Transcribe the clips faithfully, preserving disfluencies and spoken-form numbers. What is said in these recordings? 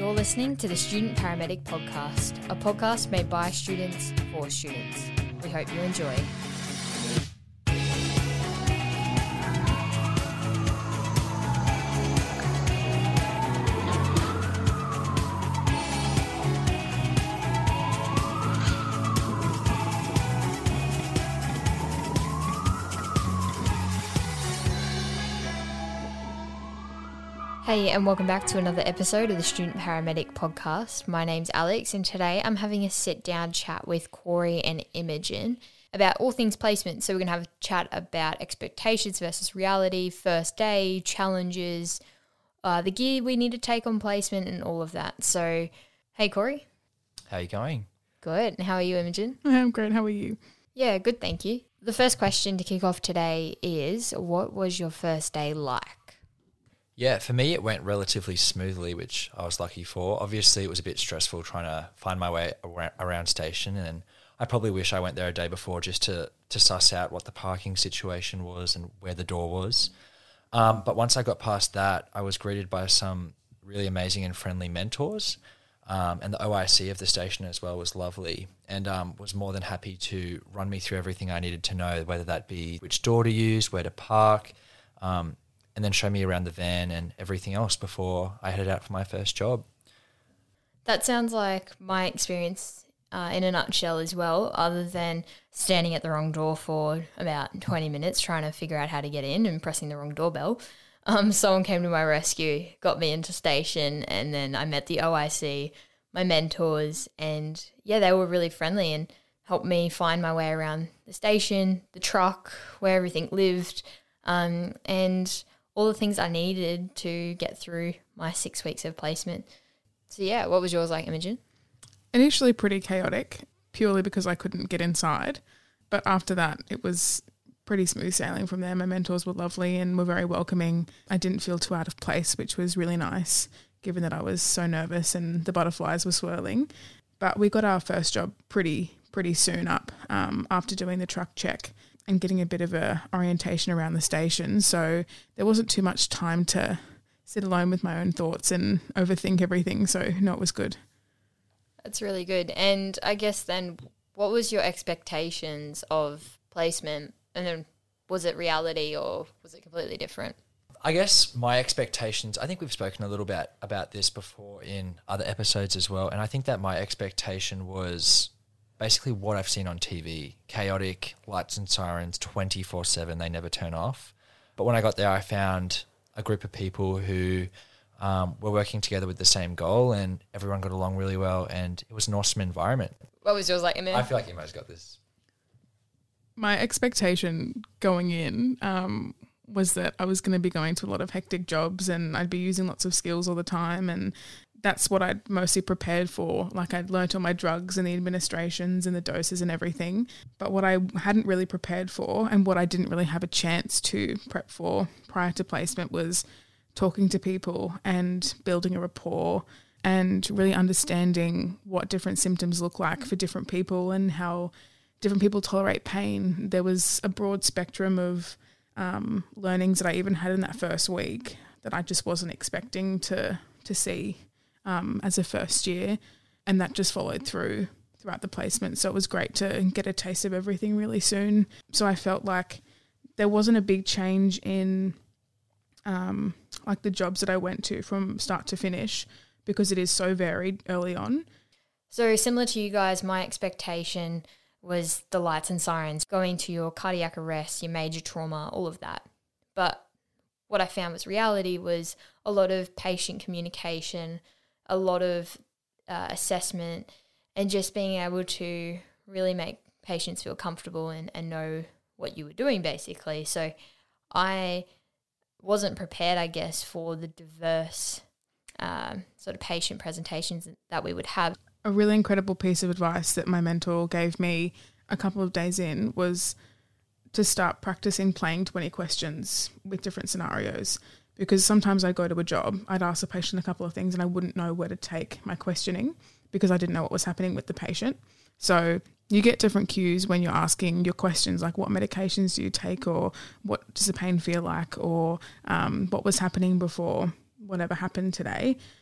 You're listening to the Student Paramedic Podcast, a podcast made by students for students. We hope you enjoy. Hey, and welcome back to another episode of the Student Paramedic Podcast. My name's Alex, and today I'm having a sit-down chat with Corey and Imogen about all things placement. So we're going to have a chat about expectations versus reality, first day, challenges, uh, the gear we need to take on placement, and all of that. So, hey, Corey. How are you going? Good. And how are you, Imogen? I'm great. How are you? Yeah, good, thank you. The first question to kick off today is, what was your first day like? Yeah, for me it went relatively smoothly, which I was lucky for. Obviously it was a bit stressful trying to find my way around station, and I probably wish I went there a day before just to, to suss out what the parking situation was and where the door was. Um, but once I got past that, I was greeted by some really amazing and friendly mentors, um, and the O I C of the station as well was lovely, and um, was more than happy to run me through everything I needed to know, whether that be which door to use, where to park, um, and then show me around the van and everything else before I headed out for my first job. That sounds like my experience uh, in a nutshell as well, other than standing at the wrong door for about twenty minutes trying to figure out how to get in and pressing the wrong doorbell. Um, someone came to my rescue, got me into station, and then I met the O I C, my mentors, and yeah, they were really friendly and helped me find my way around the station, the truck, where everything lived, um, and all the things I needed to get through my six weeks of placement. So yeah, what was yours like, Imogen? Initially pretty chaotic, purely because I couldn't get inside. But after that, it was pretty smooth sailing from there. My mentors were lovely and were very welcoming. I didn't feel too out of place, which was really nice, given that I was so nervous and the butterflies were swirling. But we got our first job pretty, pretty soon up um, after doing the truck check and getting a bit of a orientation around the station. So there wasn't too much time to sit alone with my own thoughts and overthink everything. So no, it was good. That's really good. And I guess then, what was your expectations of placement? And then was it reality or was it completely different? I guess my expectations, I think we've spoken a little bit about this before in other episodes as well. And I think that my expectation was basically what I've seen on T V, chaotic, lights and sirens, twenty-four seven, they never turn off. But when I got there, I found a group of people who um, were working together with the same goal, and everyone got along really well, and it was an awesome environment. What was yours like, Emma? I feel like Emma's got this. My expectation going in um, was that I was going to be going to a lot of hectic jobs and I'd be using lots of skills all the time, and that's what I'd mostly prepared for. Like, I'd learnt all my drugs and the administrations and the doses and everything. But what I hadn't really prepared for, and what I didn't really have a chance to prep for prior to placement, was talking to people and building a rapport and really understanding what different symptoms look like for different people and how different people tolerate pain. There was a broad spectrum of um, learnings that I even had in that first week that I just wasn't expecting to to see Um, as a first year, and that just followed through throughout the placement. So it was great to get a taste of everything really soon. So I felt like there wasn't a big change in um, like the jobs that I went to from start to finish, because it is so varied early on. So similar to you guys, my expectation was the lights and sirens, going to your cardiac arrest, your major trauma, all of that. But what I found was reality was a lot of patient communication, a lot of uh, assessment, and just being able to really make patients feel comfortable and, and know what you were doing, basically. So I wasn't prepared, I guess, for the diverse um, sort of patient presentations that we would have. A really incredible piece of advice that my mentor gave me a couple of days in was to start practicing playing twenty questions with different scenarios. Because sometimes I'd go to a job, I'd ask the patient a couple of things and I wouldn't know where to take my questioning because I didn't know what was happening with the patient. So you get different cues when you're asking your questions, like what medications do you take, or what does the pain feel like, or um, what was happening before whatever happened today.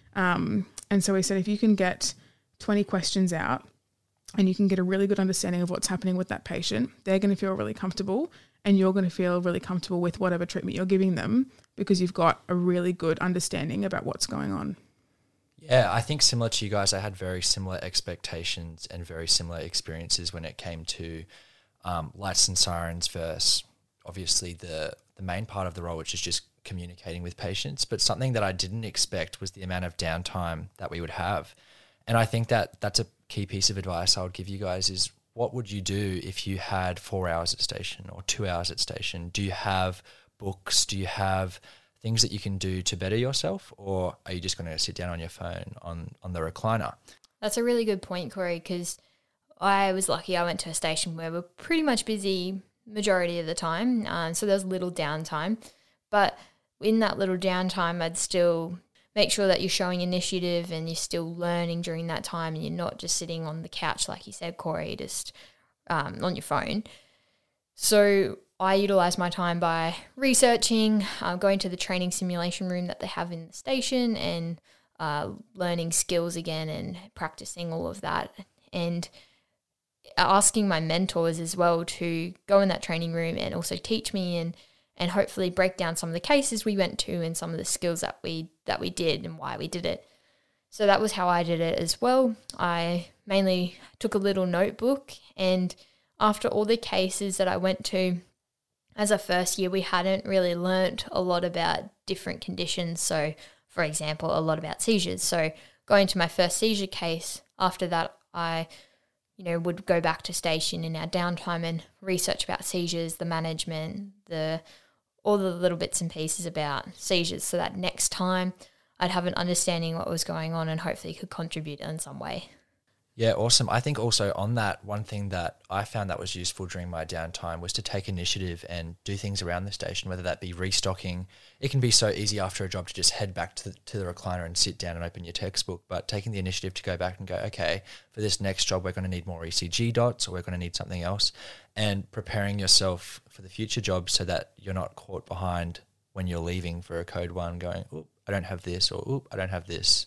Um, and so we said, if you can get twenty questions out and you can get a really good understanding of what's happening with that patient, they're going to feel really comfortable and you're going to feel really comfortable with whatever treatment you're giving them because you've got a really good understanding about what's going on. Yeah, I think similar to you guys, I had very similar expectations and very similar experiences when it came to um, lights and sirens versus obviously the, the main part of the role, which is just communicating with patients. But something that I didn't expect was the amount of downtime that we would have. And I think that that's a key piece of advice I would give you guys is what would you do if you had four hours at station or two hours at station? Do you have books? Do you have things that you can do to better yourself, or are you just going to sit down on your phone on, on the recliner? That's a really good point, Corey, because I was lucky I went to a station where we're pretty much busy majority of the time, um, so there's little downtime. But in that little downtime, I'd still make sure that you're showing initiative and you're still learning during that time and you're not just sitting on the couch, like you said, Corey, just um, on your phone. So I utilise my time by researching, uh, going to the training simulation room that they have in the station and uh, learning skills again and practicing all of that, and asking my mentors as well to go in that training room and also teach me and and hopefully break down some of the cases we went to and some of the skills that we that we did and why we did it. So that was how I did it as well. I mainly took a little notebook, and after all the cases that I went to as a first year, we hadn't really learnt a lot about different conditions. So, for example, a lot about seizures. So going to my first seizure case, after that I, you know, would go back to station in our downtime and research about seizures, the management, the all the little bits and pieces about seizures, so that next time I'd have an understanding what was going on and hopefully could contribute in some way. Yeah, awesome. I think also on that, one thing that I found that was useful during my downtime was to take initiative and do things around the station, whether that be restocking. It can be so easy after a job to just head back to the, to the recliner and sit down and open your textbook, but taking the initiative to go back and go, okay, for this next job, we're going to need more E C G dots or we're going to need something else, and preparing yourself for the future jobs so that you're not caught behind when you're leaving for a code one going, oh, I don't have this, or oh, I don't have this.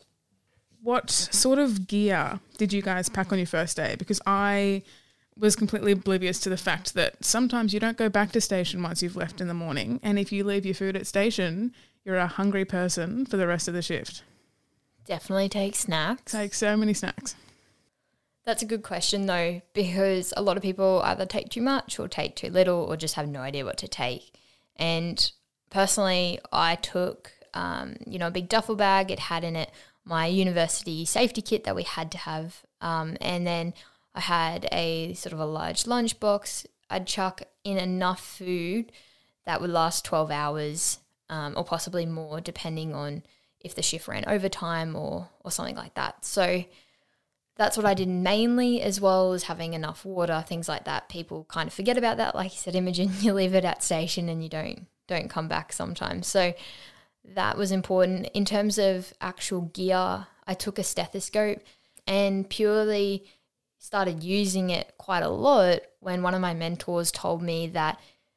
What sort of gear did you guys pack on your first day? Because I was completely oblivious to the fact that sometimes you don't go back to station once you've left in the morning, and if you leave your food at station, you're a hungry person for the rest of the shift. Definitely take snacks. Take so many snacks. That's a good question though, because a lot of people either take too much or take too little or just have no idea what to take. And personally, I took, um, you know, a big duffel bag. It had in it my university safety kit that we had to have. Um, and then I had a sort of a large lunch box. I'd chuck in enough food that would last twelve hours um, or possibly more, depending on if the shift ran overtime or, or something like that. So that's what I did mainly, as well as having enough water, things like that. People kind of forget about that. Like you said, Imogen, you leave it at station and you don't don't come back sometimes. So that was important. In terms of actual gear, I took a stethoscope and purely started using it quite a lot when one of my mentors told me that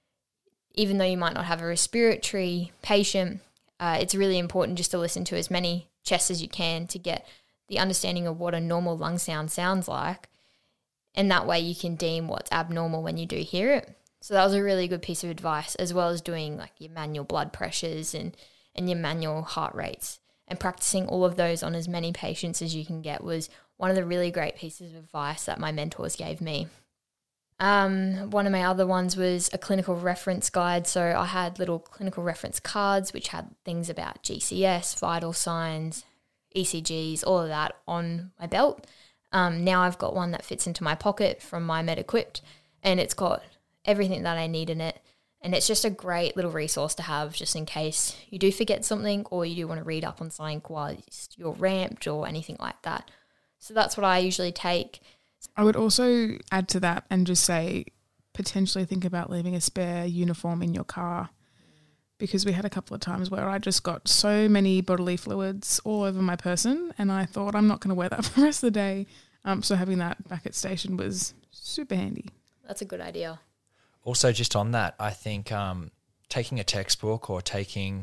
even though you might not have a respiratory patient, uh, it's really important just to listen to as many chests as you can to get the understanding of what a normal lung sound sounds like. And that way you can deem what's abnormal when you do hear it. So that was a really good piece of advice, as well as doing like your manual blood pressures and and your manual heart rates, and practicing all of those on as many patients as you can get was one of the really great pieces of advice that my mentors gave me. Um, one of my other ones was a clinical reference guide. So I had little clinical reference cards which had things about G C S, vital signs, E C Gs, all of that on my belt. Um, now I've got one that fits into my pocket from My Med Equipped, and it's got everything that I need in it. And it's just a great little resource to have just in case you do forget something or you do want to read up on something while you're ramped or anything like that. So that's what I usually take. I would also add to that and just say potentially think about leaving a spare uniform in your car, because we had a couple of times where I just got so many bodily fluids all over my person and I thought I'm not going to wear that for the rest of the day. Um, so having that back at station was super handy. That's a good idea. Also, just on that, I think um, taking a textbook or taking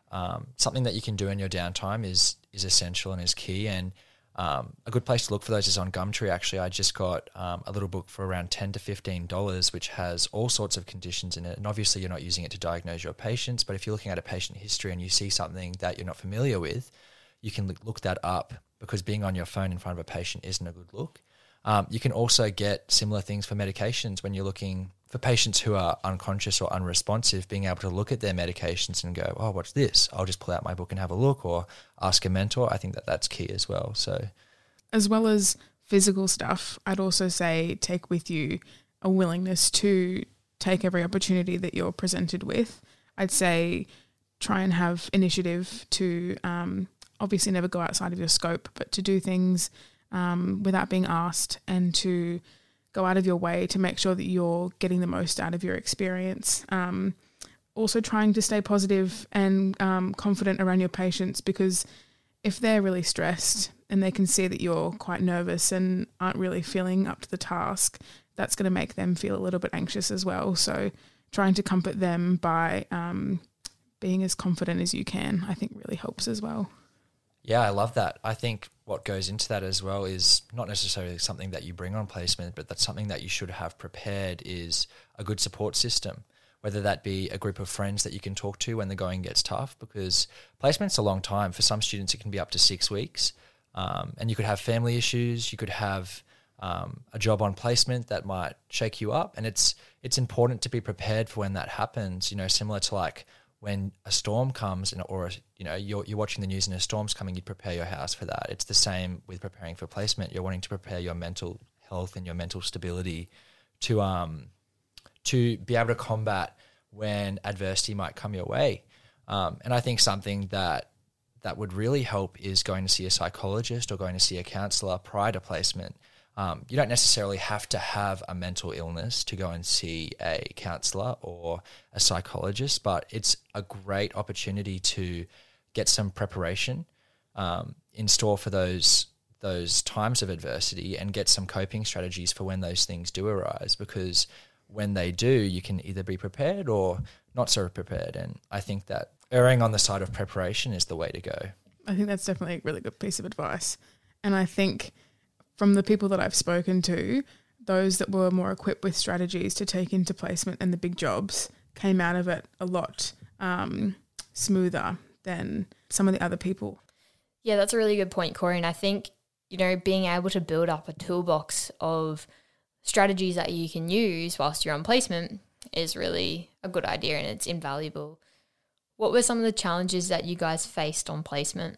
um, something that you can do in your downtime is is essential and is key. And um, a good place to look for those is on Gumtree. Actually, I just got um, a little book for around ten to fifteen dollars, which has all sorts of conditions in it. And obviously, you're not using it to diagnose your patients, but if you're looking at a patient history and you see something that you're not familiar with, you can look that up, because being on your phone in front of a patient isn't a good look. Um, you can also get similar things for medications when you're looking for patients who are unconscious or unresponsive, being able to look at their medications and go, oh, what's this? I'll just pull out my book and have a look, or ask a mentor. I think that that's key as well. So, as well as physical stuff, I'd also say take with you a willingness to take every opportunity that you're presented with. I'd say try and have initiative to um, obviously never go outside of your scope, but to do things um, without being asked, and to go out of your way to make sure that you're getting the most out of your experience. Um, also trying to stay positive and um, confident around your patients, because if they're really stressed and they can see that you're quite nervous and aren't really feeling up to the task, that's going to make them feel a little bit anxious as well. So trying to comfort them by um, being as confident as you can, I think really helps as well. Yeah, I love that. I think what goes into that as well is not necessarily something that you bring on placement, but that's something that you should have prepared, is a good support system, whether that be a group of friends that you can talk to when the going gets tough, because placement's a long time. For some students, it can be up to six weeks. Um, and you could have family issues. You could have um, a job on placement that might shake you up. And it's it's important to be prepared for when that happens, you know, similar to like when a storm comes, and or you know you're you're watching the news and a storm's coming, you prepare your house for that. It's the same with preparing for placement. You're wanting to prepare your mental health and your mental stability to um to be able to combat when adversity might come your way. Um, and I think something that that would really help is going to see a psychologist or going to see a counsellor prior to placement. Um, you don't necessarily have to have a mental illness to go and see a counsellor or a psychologist, but it's a great opportunity to get some preparation um, in store for those those times of adversity, and get some coping strategies for when those things do arise, because when they do, you can either be prepared or not so prepared. And I think that erring on the side of preparation is the way to go. I think that's definitely a really good piece of advice. And I think from the people that I've spoken to, those that were more equipped with strategies to take into placement and the big jobs came out of it a lot um, smoother than some of the other people. Yeah, that's a really good point, Corey. And I think, you know, being able to build up a toolbox of strategies that you can use whilst you're on placement is really a good idea, and it's invaluable. What were some of the challenges that you guys faced on placement?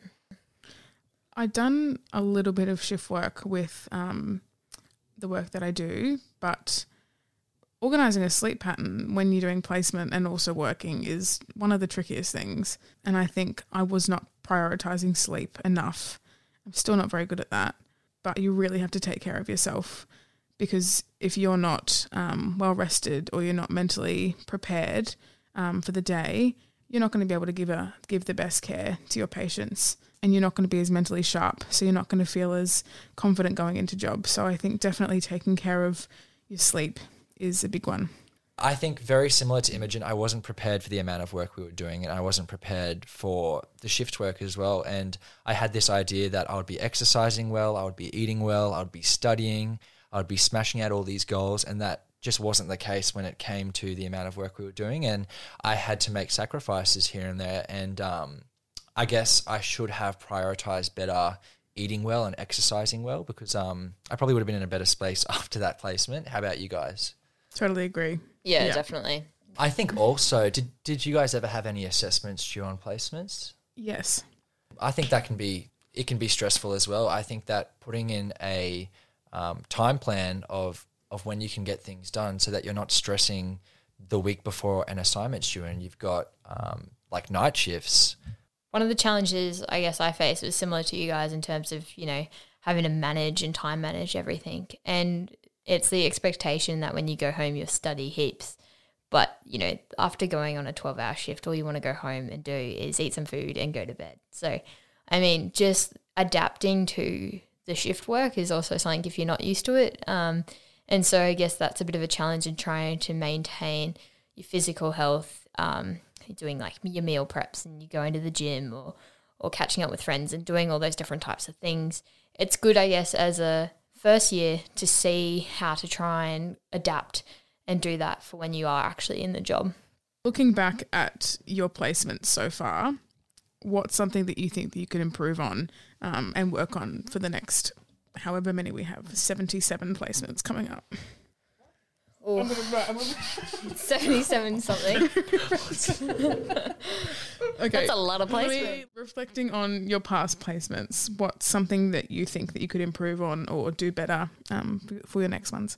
I'd done a little bit of shift work with um, the work that I do, but organising a sleep pattern when you're doing placement and also working is one of the trickiest things. And I think I was not prioritising sleep enough. I'm still not very good at that, but you really have to take care of yourself, because if you're not um, well rested or you're not mentally prepared um, for the day, you're not going to be able to give a give the best care to your patients, and you're not going to be as mentally sharp, so you're not going to feel as confident going into jobs. So I think definitely taking care of your sleep is a big one. I think very similar to Imogen, I wasn't prepared for the amount of work we were doing, and I wasn't prepared for the shift work as well. And I had this idea that I would be exercising well, I would be eating well, I would be studying, I would be smashing out all these goals, and that just wasn't the case when it came to the amount of work we were doing. And I had to make sacrifices here and there. And um, I guess I should have prioritized better eating well and exercising well, because um, I probably would have been in a better space after that placement. How about you guys? Totally agree. Yeah, Yeah. definitely. I think also, did did you guys ever have any assessments due on placements? Yes. I think that can be, it can be stressful as well. I think that putting in a um, time plan of of when you can get things done, so that you're not stressing the week before an assignment's due and you've got um, like night shifts. One of the challenges I guess I faced was similar to you guys in terms of, you know, having to manage and time manage everything. And it's the expectation that when you go home, you'll study heaps. But, you know, after going on a twelve-hour shift, all you want to go home and do is eat some food and go to bed. So, I mean, just adapting to the shift work is also something if you're not used to it. Um, and so I guess that's a bit of a challenge in trying to maintain your physical health, um, doing like your meal preps and you going to the gym or, or catching up with friends and doing all those different types of things. It's good, I guess, as a first year to see how to try and adapt and do that for when you are actually in the job. Looking back at your placements so far, what's something that you think that you could improve on um, and work on for the next however many we have, seventy-seven placements coming up? Oh, seventy-seven something. Okay. That's a lot of placements. Maybe reflecting on your past placements, what's something that you think that you could improve on or do better um, for, for your next ones?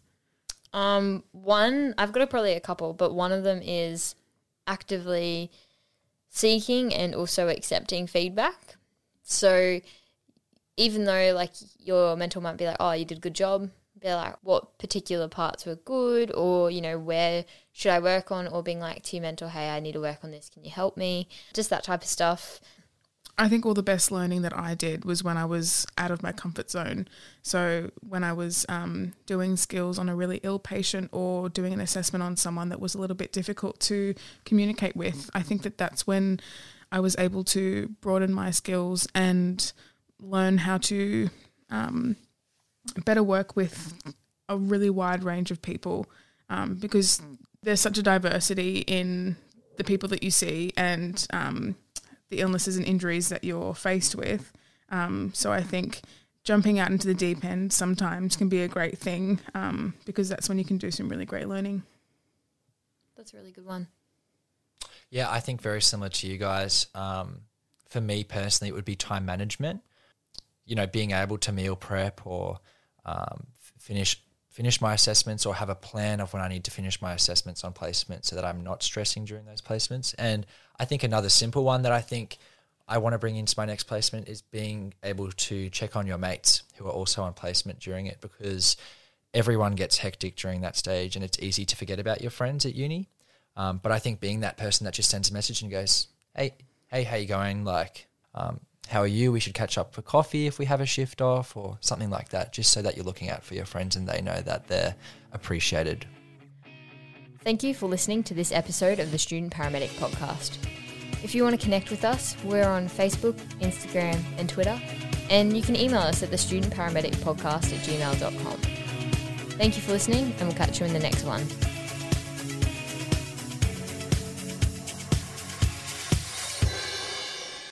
Um, one, I've got a, probably a couple, but one of them is actively seeking and also accepting feedback. So even though like your mentor might be like, oh, you did a good job, be like, what particular parts were good, or, you know, where should I work on, or being like to your mentor, hey, I need to work on this, can you help me? Just that type of stuff. I think all the best learning that I did was when I was out of my comfort zone. So when I was um, doing skills on a really ill patient or doing an assessment on someone that was a little bit difficult to communicate with, I think that that's when I was able to broaden my skills and learn how to um, better work with a really wide range of people, um, because there's such a diversity in the people that you see and um, the illnesses and injuries that you're faced with. Um, so I think jumping out into the deep end sometimes can be a great thing, um, because that's when you can do some really great learning. That's a really good one. Yeah, I think very similar to you guys. Um, for me personally, it would be time management. You know, being able to meal prep or um, finish finish my assessments, or have a plan of when I need to finish my assessments on placement so that I'm not stressing during those placements. And I think another simple one that I think I want to bring into my next placement is being able to check on your mates who are also on placement during it, because everyone gets hectic during that stage and it's easy to forget about your friends at uni. Um, but I think being that person that just sends a message and goes, hey, hey, how you going? Like, um, how are you? We should catch up for coffee if we have a shift off, or something like that, just so that you're looking out for your friends and they know that they're appreciated. Thank you for listening to this episode of the Student Paramedic Podcast. If you want to connect with us, we're on Facebook, Instagram and Twitter, and you can email us at the student paramedic podcast at gmail dot com. Thank you for listening, and we'll catch you in the next one.